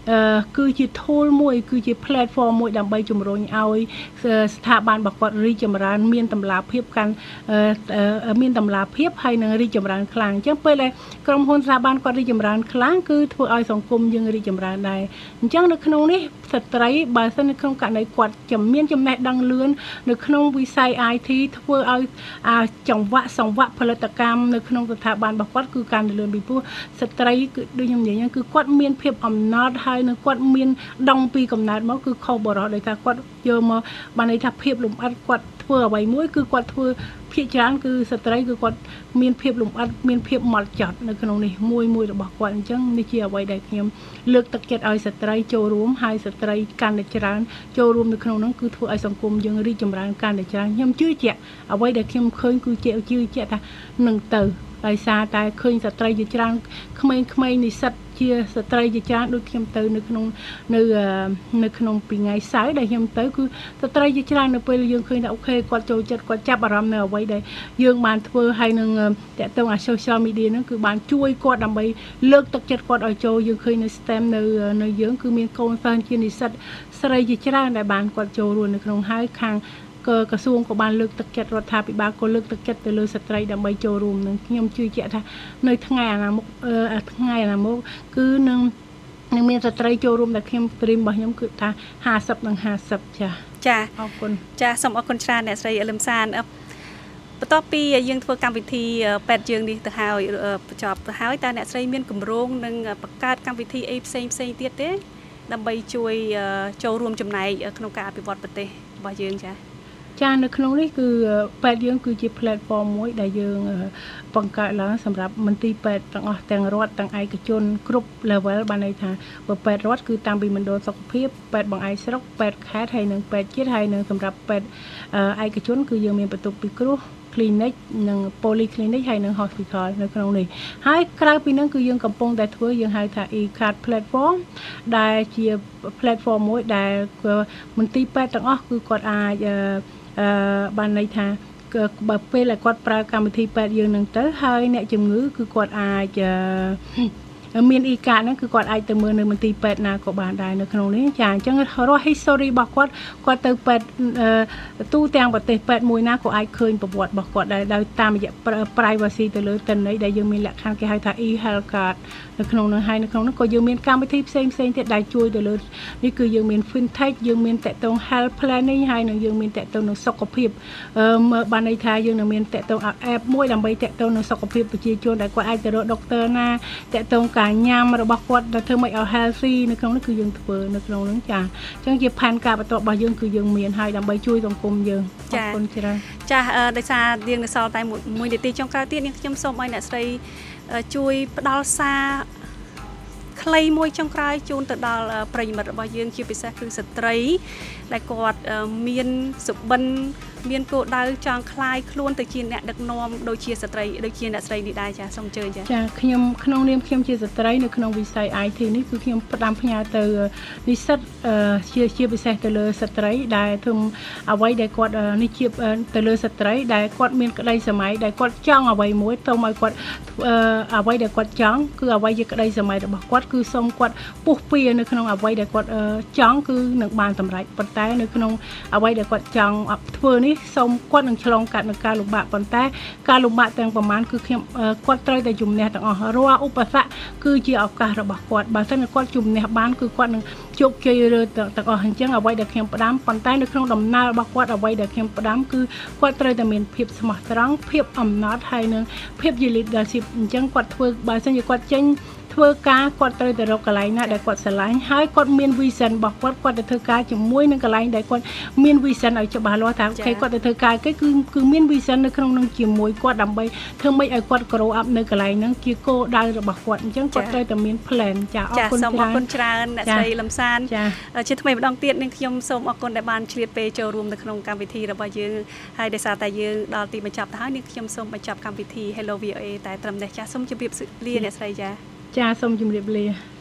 គឺជា tool មួយគឺជា platform មួយដើម្បីជំរុញឲ្យស្ថាប័នរបស់គាត់រីកចម្រើនមានតម្លាភាពកាន់មានតម្លាភាពហើយនឹងរីកចម្រើនខ្លាំងអញ្ចឹងពេលដែលក្រុមហ៊ុនស្ថាប័នគាត់រីកចម្រើនខ្លាំងគឺធ្វើឲ្យសង្គមយើងរីកចម្រើនដែរអញ្ចឹងនៅក្នុងនេះស្ត្រីបើសិននៅក្នុងករណីគាត់មានចំណេះដឹងលឿននៅក្នុងវិស័យ ไอ ที ធ្វើឲ្យចង្វាក់សង្វាក់ផលិតកម្មនៅក្នុងស្ថាប័នរបស់គាត់គឺកាន់តែលឿនពីព្រោះស្ត្រីគឺដូចខ្ញុំនិយាយគឺគាត់មានភាពអំណត់ហើយនឹងគាត់មានដងពីកំណើតមកគឺខុសបរិសុទ្ធដោយថាគាត់យកមកបានន័យថាភាពលម្អិតគាត់ធ្វើអ្វីមួយគឺគាត់ធ្វើភាគច្រើនគឺស្ត្រីគឺគាត់មានភាពលម្អិតមានភាពហ្មត់ចត់នៅក្នុងនេះមួយមួយរបស់គាត់អញ្ចឹងនេះជាអ្វីដែលខ្ញុំលើកទឹកចិត្តឲ្យស្ត្រីចូលរួមហើយស្ត្រីកាន់តែច្រើនចូលរួមនៅក្នុងនោះគឺធ្វើឲ្យសង្គមយើងរីកចម្រើនកាន់តែច្រើនខ្ញុំជឿជាក់អ្វីដែលខ្ញុំឃើញគឺជាជឿជាក់ថានឹងទៅដោយសារតែឃើញស្ត្រីជាច្រើនក្មេងៗនិស្សិតជាស្ត្រីជាច្រើនដូចខ្ញុំទៅនៅក្នុងនៅនៅក្នុងពីថ្ងៃសៅរ៍ដែលខ្ញុំទៅគឺស្ត្រីជាច្រើននៅពេលយើងឃើញថាអូខេគាត់ចូលចិត្តគាត់ចាប់អារម្មណ៍នៅអ្វីដែលយើងបានធ្វើហើយនឹងតាក់ទងអា social media ហ្នឹងគឺបានជួយគាត់ដើម្បីលើកទឹកចិត្តគាត់ឲ្យចូលយើងឃើញនៅ STEM នៅនៅយើងគឺមានកូនសិស្សជានិស្សិតស្រីជាច្រើនដែលបានគាត់ចូលរួមនៅក្នុងហើយខាងក្រសួងក៏បានលើកទឹកចិត្តរដ្ឋាភិបាលក៏លើកទឹកចិត្តទៅលើស្ត្រីដើម្បីចូលរួមនឹងខ្ញុំជឿជាក់ថានៅថ្ងៃអនាគតថ្ងៃអនាគតគឺនឹងនឹងមានស្ត្រីចូលរួមដែលខ្ញុំព្រីមរបស់ខ្ញុំគឺថាห้าสิบនិងห้าสิบចាចាអរគុណចាសូមអរគុណច្រើនអ្នកស្រីលឹមសានបន្ទាប់ពីយើងធ្វើកម្មវិធីពេទ្យយើងនេះទៅហើយបញ្ចប់ទៅហើយតើអ្នកស្រីមានគម្រោងនឹងបង្កើតកម្មវិធីអីផ្សេងផ្សេងទៀតទេដើម្បីជួយចូលរួមចំណែកក្នុងការអភិវឌ្ឍប្រទេសរបស់យើងចាចានៅក្នុងនេះគឺពេទ្យយើងគឺជា platform មួយដែលយើងបង្កើតឡើងសម្រាប់មន្ទីរពេទ្យទាំងអស់ទាំងរដ្ឋទាំងឯកជនគ្រប់ level បានន័យថាពេទ្យរដ្ឋគឺតាំងពីមណ្ឌលសុខភាពពេទ្យបង្អែកស្រុកពេទ្យខេត្តហើយនិងពេទ្យជាតិហើយនិងសម្រាប់ពេទ្យឯកជនគឺយើងមានបន្ទប់ពិគ្រោះ clinic និង polyclinic ហើយនិង hospital នៅក្នុងនេះហើយក្រៅពីហ្នឹងគឺយើងកំពុងតែធ្វើយើងហៅថា e-card platform ដែលជា platform មួយដែលមន្ទីរពេទ្យទាំងអស់គឺគាត់អាចអឺបានន័យថាបើពេលដែលគាត់ប្រើកម្មវិធីពេទ្យយើងនឹងទៅហើយអ្នកជំងឺគឺគាត់អាចមាន e-card ហ្នឹងគឺគាត់អាចទៅមើលនៅមន្ទីរពេទ្យណាក៏បានដែរនៅក្នុងនេះចាអញ្ចឹងរាល់ history របស់គាត់គាត់ទៅពេទ្យទូទាំងប្រទេសពេទ្យមួយណាក៏អាចឃើញប្រវត្តិរបស់គាត់ដែរដោយតាមរយៈ privacy ទៅលើទិន្នន័យដែលយើងមានលក្ខខណ្ឌគេហៅថា e-health card នៅក្នុងនោះហើយនៅក្នុងនោះក៏យើងមានកម្មវិធីផ្សេងផ្សេងទៀតដែលជួយទៅលើនេះគឺយើងមាន fintech យើងមានតកតង health planning ហើយនឹងយើងមានតកតងនឹងសុខភាពបានន័យថាយើងនឹងមានតកតង app មួយដើម្បីតកតងនឹងសុខភាពប្រជាជនដែលគាត់អាចទៅរក doctor ណាតកតងការញ៉ាំរបស់គាត់ដែលធ្វើម៉េចឲ្យ healthy នៅក្នុងនោះគឺយើងធ្វើនៅក្នុងនោះចាអញ្ចឹងជាផែនការបន្តរបស់យើងគឺយើងមានហើយដើម្បីជួយសង្គមយើងអរគុណច្រើនចាដោយសារយើងនៅសល់តែមួយនាទីចុងក្រោយទៀតនាងខ្ញុំសូមឲ្យអ្នកស្រីជួយផ្ដល់សារខ្លីមួយចុងក្រោយជូនទៅដល់ប្រិយមិត្តរបស់យើងជាពិសេសគឺស្ត្រីដែលគាត់មានសុបិនមានគោលដៅចង់คลายខ្លួនទៅជាអ្នកដឹកនាំដូចជាស្ត្រីដូចជាអ្នកស្រីនេះដែរចាសូមអញ្ជើញចាចាខ្ញុំក្នុងនាមខ្ញុំជាស្ត្រីនៅក្នុងវិស័យ ไอ ที នេះគឺខ្ញុំផ្ដាំផ្ញើទៅនិស្សិតជាជាពិសេសទៅលើស្ត្រីដែលធ្វើអ្វីដែលគាត់នេះជាទៅលើស្ត្រីដែលគាត់មានក្តីសម័យដែលគាត់ចង់អ្វីមួយទៅឲ្យគាត់អ្វីដែលគាត់ចង់គឺអ្វីជាក្តីសម័យរបស់គាត់គឺសូមគាត់ពុះពៀនៅក្នុងអ្វីដែលគាត់ចង់គឺនឹងបានសម្រេចប៉ុន្តែនៅក្នុងអ្វីដែលគាត់ចង់ធ្វើនេះសូមគាត់នឹងឆ្លងកាត់នឹងការលំបាកប៉ុន្តែការលំបាកទាំងប្រមាណគឺខ្ញុំគាត់ត្រូវតែជំនះទាំងអស់រាល់ឧបសគ្គគឺជាឱកាសរបស់គាត់បើមិនគាត់ជំនះបានគឺគាត់នឹងជោគជ័យរើទាំងអស់អញ្ចឹងអ្វីដែលខ្ញុំផ្ដាំប៉ុន្តែនៅក្នុងដំណើររបស់គាត់អ្វីដែលខ្ញុំផ្ដាំគឺគាត់ត្រូវតែមានភាពស្មោះត្រង់ភាពអំណត់ហើយនឹងភាពជា leadership អញ្ចឹងគាត់ធ្វើបើមិនជាគាត់ចេញធ្វើការគាត់ត្រូវទៅរកកន្លែងណាដែលគាត់ស្រឡាញ់ហើយគាត់មាន vision របស់គាត់គាត់ទៅធ្វើការជាមួយនឹងកន្លែងដែលគាត់មាន vision ឲ្យច្បាស់លាស់ថាអូខេគាត់ទៅធ្វើការគេគឺគឺមាន vision នៅក្នុងនឹងជាមួយគាត់ដើម្បីធ្វើម៉េចឲ្យគាត់ grow up នៅកន្លែងហ្នឹងជាគោលដៅរបស់គាត់អញ្ចឹងគាត់ត្រូវតែមាន plan ចាអរគុណច្រើនចាសូមអរគុណច្រើនអ្នកស្រីលឹមសានជាថ្មីម្ដងទៀតនឹងខ្ញុំសូមអរគុណដែលបានឆ្លៀតពេលចូលរួមនៅក្នុងកម្មវិធីរបស់យើងហើយដោយសារតែយើងដល់ទីបញ្ចប់ទៅហើយនឹងខ្ញុំសូមបញ្ចប់កម្មវិធី Hello វី អូ เอ តែត្រឹមនេះចាសូមជម្រាបលាអ្នកស្រីចាចាសូមជម្រាបលា